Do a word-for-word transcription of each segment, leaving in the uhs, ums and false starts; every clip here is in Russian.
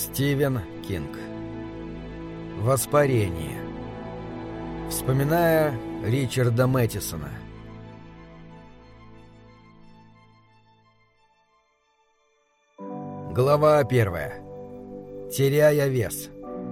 Стивен Кинг. Воспарение. Вспоминая Ричарда Мэттисона. Глава первая. Теряя вес.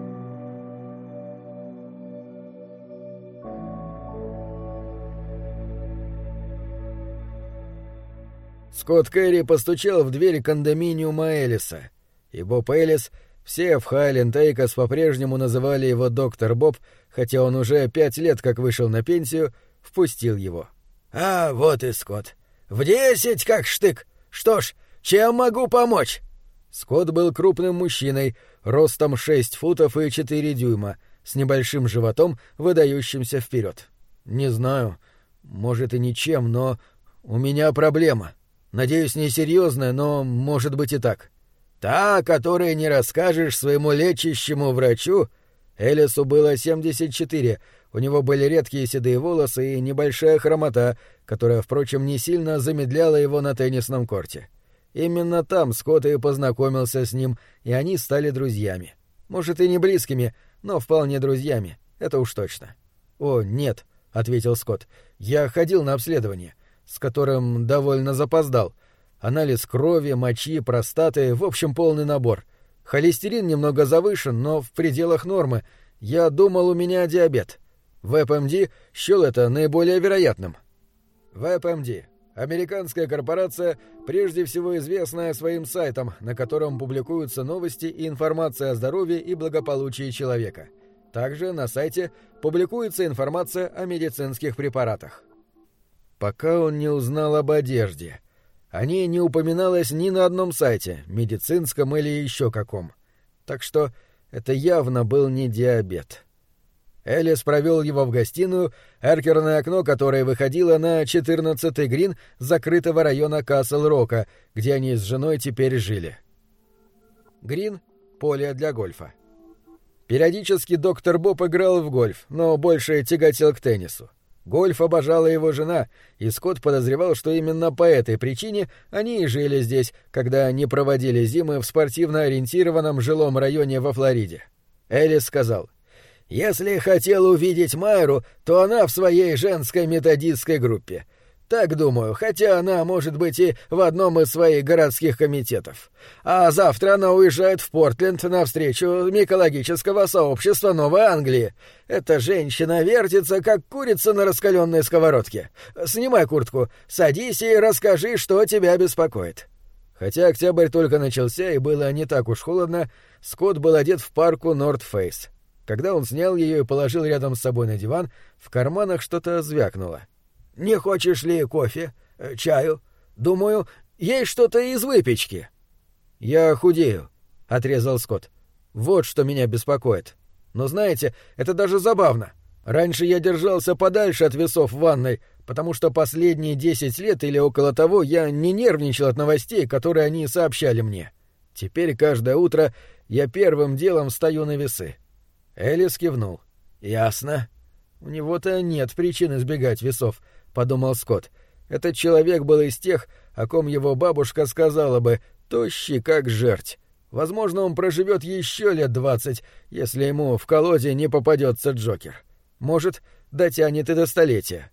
Скотт Керри постучал в дверь кондоминиума Эллиса, и Боб Эллис, все в Хайленд-Эйкос по-прежнему называли его доктор Боб, хотя он уже пять лет как вышел на пенсию, впустил его. «А, вот и Скотт. В десять как штык. Что ж, чем могу помочь?» Скотт был крупным мужчиной, ростом шесть футов и четыре дюйма, с небольшим животом, выдающимся вперед. «Не знаю, может и ничем, но у меня проблема. Надеюсь, не серьезная, но может быть и так». «Та, о которой не расскажешь своему лечащему врачу?» Эллису было семьдесят четыре, у него были редкие седые волосы и небольшая хромота, которая, впрочем, не сильно замедляла его на теннисном корте. Именно там Скотт и познакомился с ним, и они стали друзьями. Может, и не близкими, но вполне друзьями, это уж точно. «О, нет», — ответил Скотт, — «я ходил на обследование, с которым довольно запоздал. Анализ крови, мочи, простаты, в общем, полный набор. Холестерин немного завышен, но в пределах нормы. Я думал, у меня диабет. ВЭП-МД счёл это наиболее вероятным». ВЭП-МД — американская корпорация, прежде всего известная своим сайтом, на котором публикуются новости и информация о здоровье и благополучии человека. Также на сайте публикуется информация о медицинских препаратах. Пока он не узнал об одежде. О ней не упоминалось ни на одном сайте, медицинском или еще каком. Так что это явно был не диабет. Эллис провел его в гостиную, эркерное окно которое выходило на четырнадцатый грин закрытого района Касл-Рока, где они с женой теперь жили. Грин — поле для гольфа. Периодически доктор Боб играл в гольф, но больше тяготел к теннису. Гольф обожала его жена, и Скотт подозревал, что именно по этой причине они и жили здесь, когда не проводили зимы в спортивно ориентированном жилом районе во Флориде. Эллис сказал: «Если хотел увидеть Майру, то она в своей женской методистской группе. Так думаю, хотя она, может быть, и в одном из своих городских комитетов. А завтра она уезжает в Портленд на встречу микологического сообщества Новой Англии. Эта женщина вертится, как курица на раскаленной сковородке. Снимай куртку, садись и расскажи, что тебя беспокоит». Хотя октябрь только начался и было не так уж холодно, Скотт был одет в парку Норт-Фейс. Когда он снял ее и положил рядом с собой на диван, в карманах что-то звякнуло. «Не хочешь ли кофе? Чаю? Думаю, есть что-то из выпечки». «Я худею», — отрезал Скотт. «Вот что меня беспокоит. Но знаете, это даже забавно. Раньше я держался подальше от весов в ванной, потому что последние десять лет или около того я не нервничал от новостей, которые они сообщали мне. Теперь каждое утро я первым делом встаю на весы». Эллис кивнул. «Ясно. У него-то нет причин избегать весов», — подумал Скотт. Этот человек был из тех, о ком его бабушка сказала бы, тощий как жерть. Возможно, он проживет еще лет двадцать, если ему в колоде не попадется Джокер. Может, дотянет и до столетия.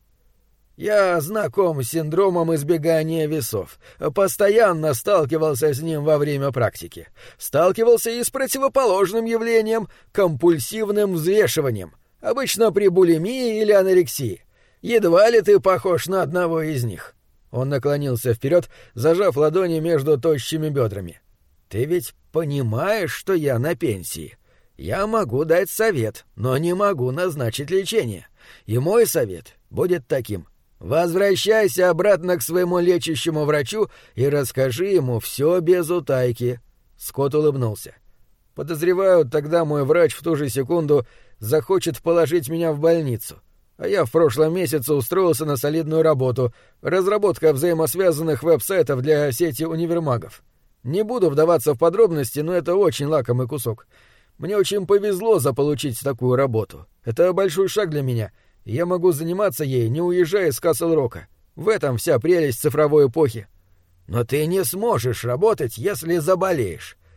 «Я знаком с синдромом избегания весов. Постоянно сталкивался с ним во время практики. Сталкивался и с противоположным явлением — компульсивным взвешиванием, обычно при булимии или анорексии. Едва ли ты похож на одного из них». Он наклонился вперед, зажав ладони между тощими бедрами. «Ты ведь понимаешь, что я на пенсии? Я могу дать совет, но не могу назначить лечение. И мой совет будет таким: возвращайся обратно к своему лечащему врачу и расскажи ему все без утайки». Скотт улыбнулся. «Подозреваю, тогда мой врач в ту же секунду захочет положить меня в больницу. А я в прошлом месяце устроился на солидную работу — разработка взаимосвязанных веб-сайтов для сети универмагов. Не буду вдаваться в подробности, но это очень лакомый кусок. Мне очень повезло заполучить такую работу. Это большой шаг для меня, и я могу заниматься ей, не уезжая из Касл-Рока. В этом вся прелесть цифровой эпохи». «Но ты не сможешь работать, если заболеешь.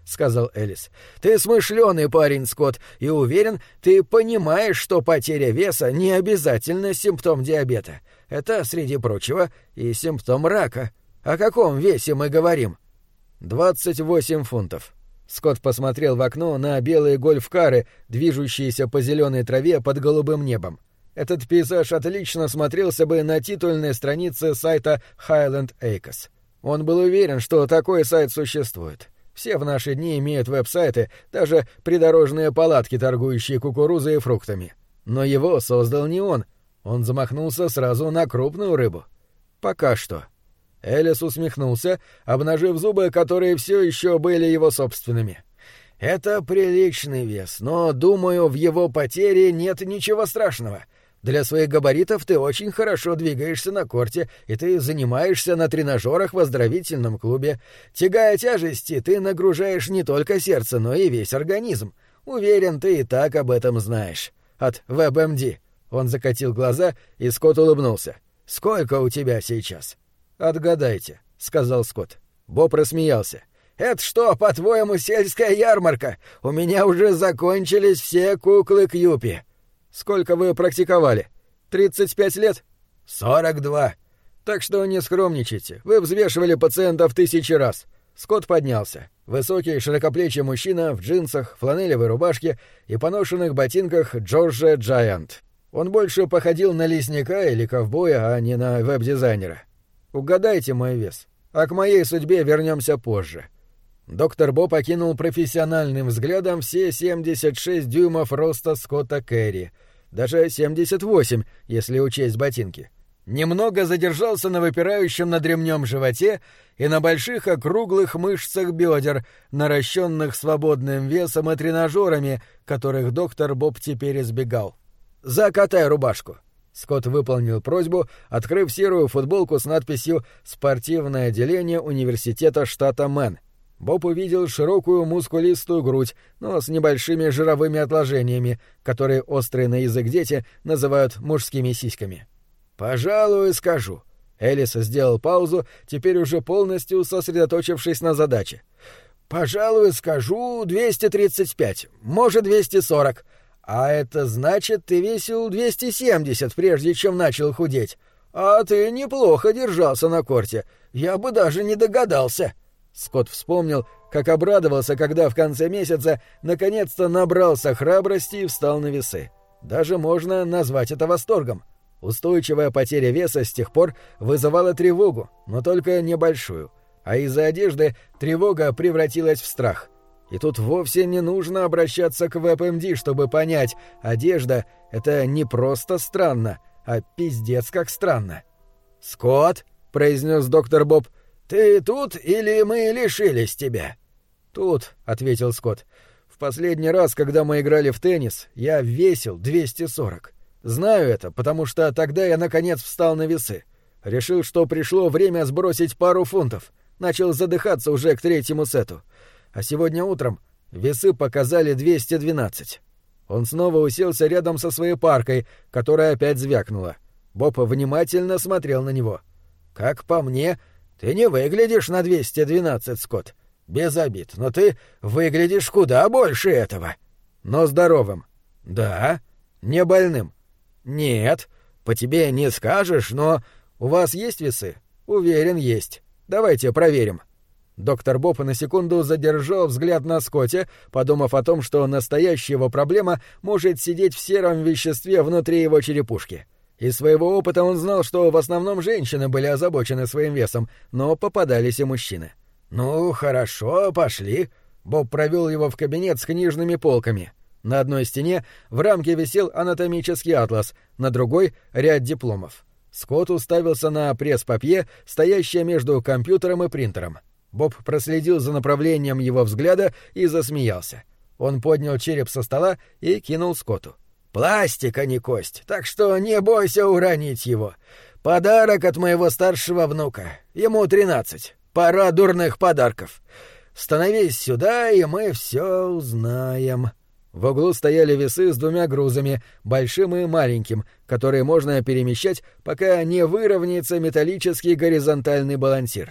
— сказал Элис. «Ты смышленый парень, Скотт, и уверен, ты понимаешь, что потеря веса не обязательно симптом диабета. Это, среди прочего, и симптом рака. О каком весе мы говорим?» «Двадцать восемь фунтов». Скотт посмотрел в окно на белые гольф-кары, движущиеся по зеленой траве под голубым небом. Этот пейзаж отлично смотрелся бы на титульной странице сайта Highland Acres. Он был уверен, что такой сайт существует. Все в наши дни имеют веб-сайты, даже придорожные палатки, торгующие кукурузой и фруктами. Но его создал не он. Он замахнулся сразу на крупную рыбу. Пока что. Элис усмехнулся, обнажив зубы, которые все еще были его собственными. «Это приличный вес, но, думаю, в его потере нет ничего страшного. Для своих габаритов ты очень хорошо двигаешься на корте, и ты занимаешься на тренажерах в оздоровительном клубе. Тягая тяжести, ты нагружаешь не только сердце, но и весь организм. Уверен, ты и так об этом знаешь. От WebMD». Он закатил глаза, и Скотт улыбнулся. «Сколько у тебя сейчас?» «Отгадайте», — сказал Скотт. Боб рассмеялся. «Это что, по-твоему, сельская ярмарка? У меня уже закончились все куклы Кьюпи». «Сколько вы практиковали? Тридцать пять лет?» «Сорок два». «Так что не скромничайте. Вы взвешивали пациентов тысячи раз». Скотт поднялся. Высокий, широкоплечий мужчина в джинсах, фланелевой рубашке и поношенных ботинках Джорджия Джайант. Он больше походил на лесника или ковбоя, а не на веб-дизайнера. «Угадайте мой вес. А к моей судьбе вернемся позже». Доктор Боб окинул профессиональным взглядом все семьдесят шесть дюймов роста Скотта Керри. Даже семьдесят восемь, если учесть ботинки. Немного задержался на выпирающем над ремнем животе и на больших округлых мышцах бедер, наращенных свободным весом и тренажерами, которых доктор Боб теперь избегал. «Закатай рубашку». Скотт выполнил просьбу, открыв серую футболку с надписью «Спортивное отделение университета штата Мэн». Боб увидел широкую мускулистую грудь, но с небольшими жировыми отложениями, которые острые на язык дети называют мужскими сиськами. «Пожалуй, скажу». Элис сделал паузу, теперь уже полностью сосредоточившись на задаче. «Пожалуй, скажу двести тридцать пять, может, двести сорок. А это значит, ты весил двести семьдесят, прежде чем начал худеть. А ты неплохо держался на корте. Я бы даже не догадался». Скотт вспомнил, как обрадовался, когда в конце месяца наконец-то набрался храбрости и встал на весы. Даже можно назвать это восторгом. Устойчивая потеря веса с тех пор вызывала тревогу, но только небольшую. А из-за одежды тревога превратилась в страх. И тут вовсе не нужно обращаться к WebMD, чтобы понять, одежда — это не просто странно, а пиздец как странно. «Скотт», — произнес доктор Боб, — «ты тут или мы лишились тебя?» «Тут», — ответил Скотт. «В последний раз, когда мы играли в теннис, я весил двести сорок. Знаю это, потому что тогда я, наконец, встал на весы. Решил, что пришло время сбросить пару фунтов. Начал задыхаться уже к третьему сету. А сегодня утром весы показали двести двенадцать. Он снова уселся рядом со своей паркой, которая опять звякнула. Боб внимательно смотрел на него. «Как по мне, ты не выглядишь на двести двенадцать, Скотт. Без обид, но ты выглядишь куда больше этого. Но здоровым». «Да». «Не больным». «Нет. По тебе не скажешь, но... У вас есть весы?» «Уверен, есть. Давайте проверим». Доктор Боб на секунду задержал взгляд на Скотте, подумав о том, что настоящая его проблема может сидеть в сером веществе внутри его черепушки. Из своего опыта он знал, что в основном женщины были озабочены своим весом, но попадались и мужчины. «Ну, хорошо, пошли». Боб провел его в кабинет с книжными полками. На одной стене в рамке висел анатомический атлас, на другой — ряд дипломов. Скотт уставился на пресс-папье, стоящее между компьютером и принтером. Боб проследил за направлением его взгляда и засмеялся. Он поднял череп со стола и кинул Скотту. «Пластик, а не кость, так что не бойся уронить его. Подарок от моего старшего внука. Ему тринадцать. Пора дурных подарков. Становись сюда, и мы все узнаем». В углу стояли весы с двумя грузами, большим и маленьким, которые можно перемещать, пока не выровняется металлический горизонтальный балансир.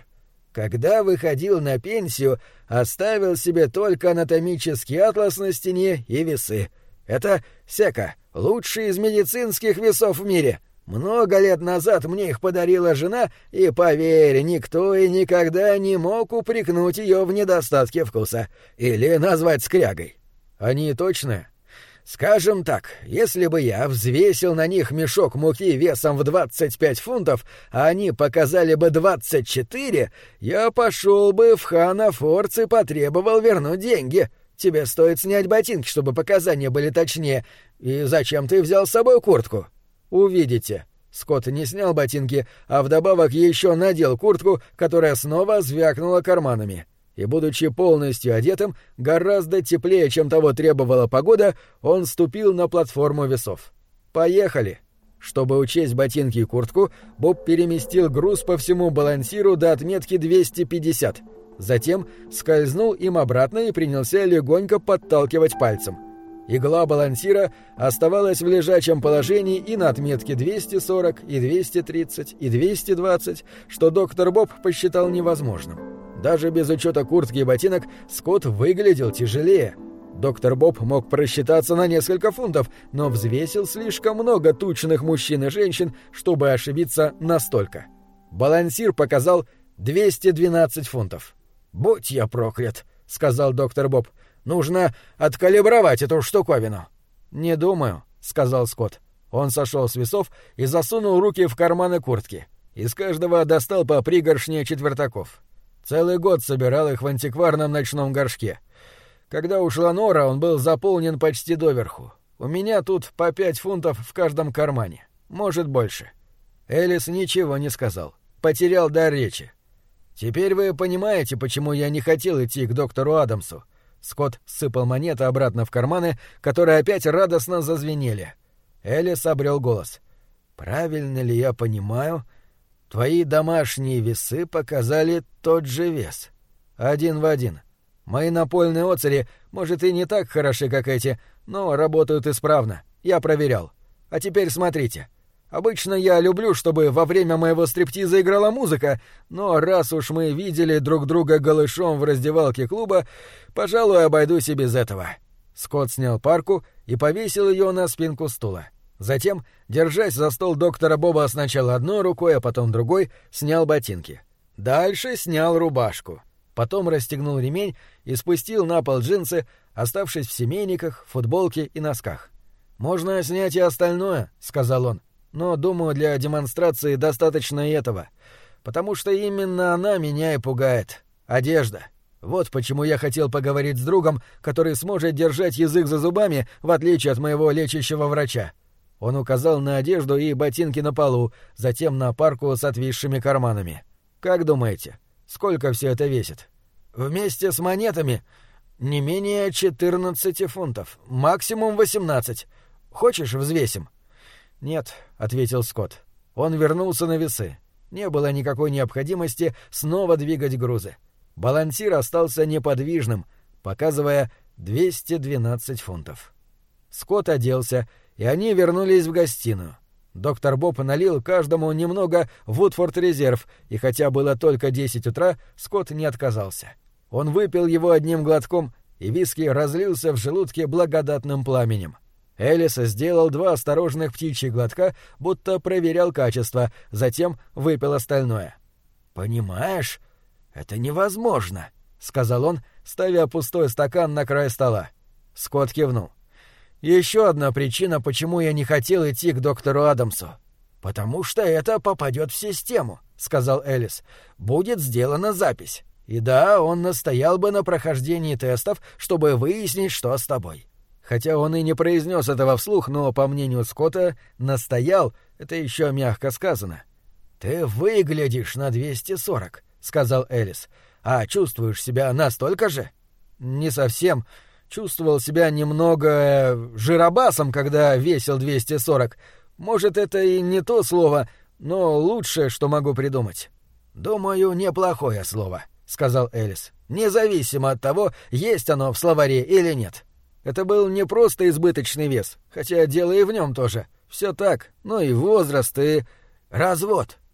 Когда выходил на пенсию, оставил себе только анатомический атлас на стене и весы. Это Сека, лучший из медицинских весов в мире. Много лет назад мне их подарила жена, и, поверь, никто и никогда не мог упрекнуть ее в недостатке вкуса. Или назвать скрягой. Они точные? Скажем так, если бы я взвесил на них мешок муки весом в двадцать пять фунтов, а они показали бы двадцать четыре, я пошел бы в Ханафордс и потребовал вернуть деньги. Тебе стоит снять ботинки, чтобы показания были точнее. И зачем ты взял с собой куртку? Увидите. Скотт не снял ботинки, а вдобавок еще надел куртку, которая снова звякнула карманами. И, будучи полностью одетым, гораздо теплее, чем того требовала погода, он ступил на платформу весов. «Поехали!» Чтобы учесть ботинки и куртку, Боб переместил груз по всему балансиру до отметки двести пятьдесят. Затем скользнул им обратно и принялся легонько подталкивать пальцем. Игла балансира оставалась в лежачем положении и на отметке двести сорок, и двести тридцать, и двести двадцать, что доктор Боб посчитал невозможным. Даже без учета куртки и ботинок Скотт выглядел тяжелее. Доктор Боб мог просчитаться на несколько фунтов, но взвесил слишком много тучных мужчин и женщин, чтобы ошибиться настолько. Балансир показал двести двенадцать фунтов. «Будь я проклят», — сказал доктор Боб. «Нужно откалибровать эту штуковину». «Не думаю», — сказал Скотт. Он сошел с весов и засунул руки в карманы куртки. Из каждого достал по пригоршне четвертаков. Целый год собирал их в антикварном ночном горшке. Когда ушла Нора, он был заполнен почти доверху. У меня тут по пять фунтов в каждом кармане. Может, больше. Элис ничего не сказал. Потерял дар речи. «Теперь вы понимаете, почему я не хотел идти к доктору Адамсу». Скотт сыпал монеты обратно в карманы, которые опять радостно зазвенели. Элис обрел голос. «Правильно ли я понимаю? Твои домашние весы показали тот же вес. Один в один. Мои напольные оцари, может, и не так хороши, как эти, но работают исправно. Я проверял. А теперь смотрите. Обычно я люблю, чтобы во время моего стриптиза играла музыка, но раз уж мы видели друг друга голышом в раздевалке клуба, пожалуй, обойдусь и без этого». Скотт снял парку и повесил ее на спинку стула. Затем, держась за стол доктора Боба сначала одной рукой, а потом другой, снял ботинки. Дальше снял рубашку. Потом расстегнул ремень и спустил на пол джинсы, оставшись в семейниках, футболке и носках. «Можно снять и остальное», — сказал он, — «но, думаю, для демонстрации достаточно и этого. Потому что именно она меня и пугает. Одежда. Вот почему я хотел поговорить с другом, который сможет держать язык за зубами, в отличие от моего лечащего врача». Он указал на одежду и ботинки на полу, затем на парку с отвисшими карманами. «Как думаете, сколько все это весит?» «Вместе с монетами не менее четырнадцати фунтов, максимум восемнадцать. Хочешь, взвесим?» «Нет», — ответил Скотт. Он вернулся на весы. Не было никакой необходимости снова двигать грузы. Балансир остался неподвижным, показывая двести двенадцать фунтов. Скотт оделся, и они вернулись в гостиную. Доктор Боб налил каждому немного Вудфорд Резерв, и хотя было только десять утра, Скотт не отказался. Он выпил его одним глотком, и виски разлился в желудке благодатным пламенем. Элис сделал два осторожных птичьих глотка, будто проверял качество, затем выпил остальное. «Понимаешь, это невозможно», — сказал он, ставя пустой стакан на край стола. Скотт кивнул. «Еще одна причина, почему я не хотел идти к доктору Адамсу». «Потому что это попадет в систему», — сказал Элис. «Будет сделана запись. И да, он настоял бы на прохождении тестов, чтобы выяснить, что с тобой». Хотя он и не произнес этого вслух, но, по мнению Скотта, настоял, это еще мягко сказано. «Ты выглядишь на двести сорок», — сказал Элис. «А чувствуешь себя настолько же?» «Не совсем. Чувствовал себя немного э, жиробасом, когда весил двести сорок. Может, это и не то слово, но лучшее, что могу придумать». «Думаю, неплохое слово», — сказал Элис. «Независимо от того, есть оно в словаре или нет». Это был не просто избыточный вес, хотя дело и в нем тоже. Все так, ну и возраст, и... «Развод»,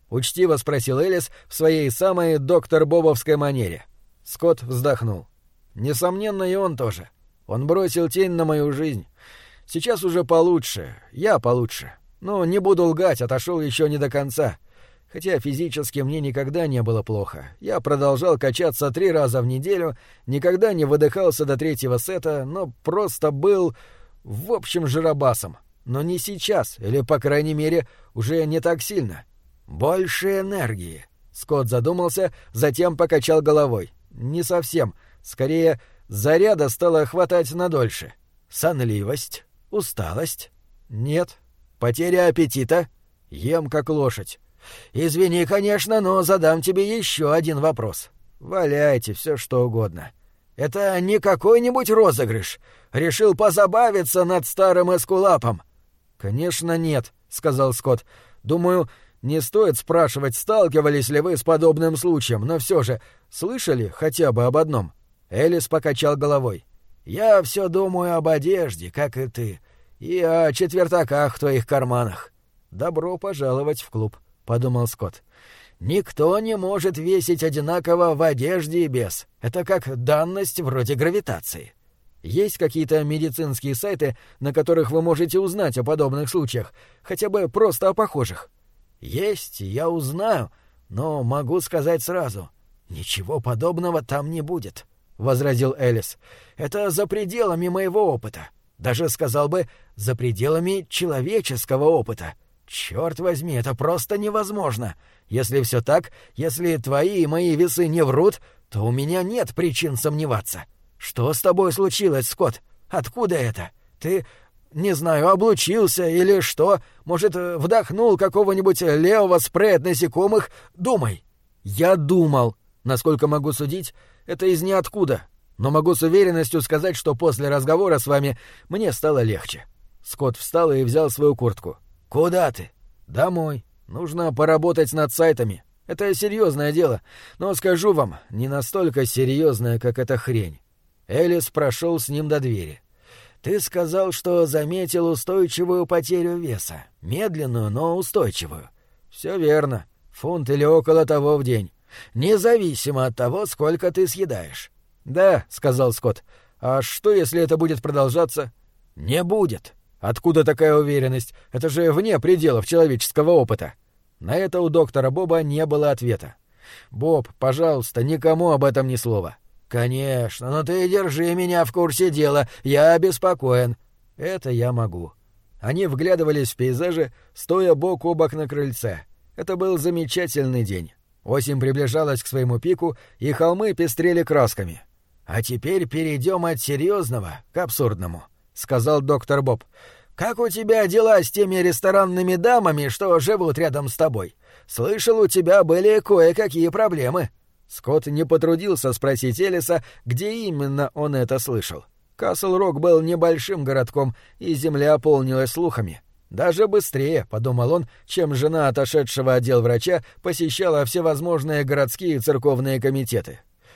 — учтиво спросил Элис в своей самой доктор-бобовской манере. Скотт вздохнул. «Несомненно, и он тоже. Он бросил тень на мою жизнь. Сейчас уже получше, я получше. Но не буду лгать, отошел еще не до конца. Хотя физически мне никогда не было плохо. Я продолжал качаться три раза в неделю, никогда не выдыхался до третьего сета, но просто был, в общем, жиробасом. Но не сейчас, или, по крайней мере, уже не так сильно. Больше энергии». Скотт задумался, затем покачал головой. «Не совсем. Скорее, заряда стало хватать надольше. Сонливость? Усталость? Нет. Потеря аппетита? Ем как лошадь. Извини, конечно, но задам тебе еще один вопрос. Валяйте все что угодно. Это не какой-нибудь розыгрыш? Решил позабавиться над старым эскулапом?» «Конечно нет», — сказал Скотт. «Думаю, не стоит спрашивать, сталкивались ли вы с подобным случаем, но все же слышали хотя бы об одном?» Элис покачал головой. «Я все думаю об одежде, как и ты, и о четвертаках в твоих карманах». «Добро пожаловать в клуб», — подумал Скотт. «Никто не может весить одинаково в одежде и без. Это как данность вроде гравитации». «Есть какие-то медицинские сайты, на которых вы можете узнать о подобных случаях, хотя бы просто о похожих?» «Есть, я узнаю, но могу сказать сразу. Ничего подобного там не будет», — возразил Элис. «Это за пределами моего опыта. Даже, сказал бы, за пределами человеческого опыта. Черт возьми, это просто невозможно. Если все так, если твои и мои весы не врут, то у меня нет причин сомневаться. Что с тобой случилось, Скотт? Откуда это? Ты, не знаю, облучился или что? Может, вдохнул какого-нибудь левого спрея от насекомых? Думай». «Я думал. Насколько могу судить, это из ниоткуда. Но могу с уверенностью сказать, что после разговора с вами мне стало легче». Скотт встал и взял свою куртку. «Куда ты?» «Домой. Нужно поработать над сайтами. Это серьезное дело, но скажу вам, не настолько серьезное, как эта хрень». Элис прошел с ним до двери. «Ты сказал, что заметил устойчивую потерю веса. Медленную, но устойчивую». «Все верно. Фунт или около того в день. Независимо от того, сколько ты съедаешь». «Да», — сказал Скотт. «А что, если это будет продолжаться?» «Не будет». «Откуда такая уверенность? Это же вне пределов человеческого опыта». На это у доктора Боба не было ответа. «Боб, пожалуйста, никому об этом ни слова». «Конечно, но ты держи меня в курсе дела, я обеспокоен». «Это я могу». Они вглядывались в пейзажи, стоя бок о бок на крыльце. Это был замечательный день. Осень приближалась к своему пику, и холмы пестрели красками. «А теперь перейдем от серьезного к абсурдному», — сказал доктор Боб. «Как у тебя дела с теми ресторанными дамами, что живут рядом с тобой? Слышал, у тебя были кое-какие проблемы». Скотт не потрудился спросить Элиса, где именно он это слышал. Касл-Рок был небольшим городком, и земля полнилась слухами. Даже быстрее, — подумал он, — чем жена отошедшего отдел врача посещала всевозможные городские и церковные комитеты.